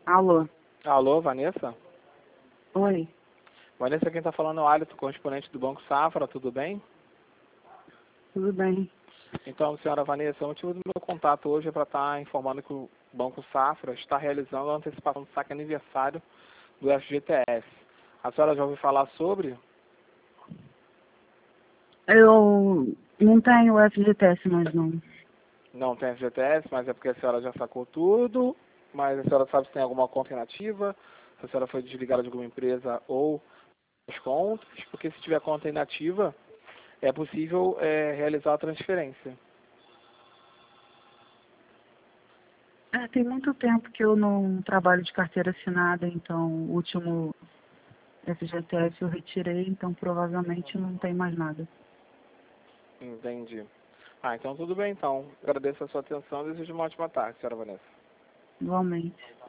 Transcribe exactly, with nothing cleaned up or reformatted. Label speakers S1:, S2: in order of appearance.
S1: Alô?
S2: Alô, Vanessa?
S1: Oi,
S2: Vanessa, quem está falando é o Alisson, correspondente do Banco Safra, tudo bem?
S1: tudo bem?
S2: Então, senhora Vanessa, o motivo do meu contato hoje é para estar informando que o Banco Safra está realizando a antecipação do saque aniversário do F G T S. A senhora já ouviu falar sobre?
S1: Eu não tenho F G T S mais não.
S2: Não tem F G T S, mas é porque a senhora já sacou tudo, mas a senhora sabe se tem alguma conta inativa, se a senhora foi desligada de alguma empresa ou as contas, porque se tiver conta inativa, é possível é, realizar a transferência.
S1: É, tem muito tempo que eu não trabalho de carteira assinada, então o último F G T S eu retirei, então provavelmente não tem mais nada.
S2: Entendi. Ah, então tudo bem então. Agradeço a sua atenção e desejo uma ótima tarde, senhora Vanessa.
S1: Igualmente.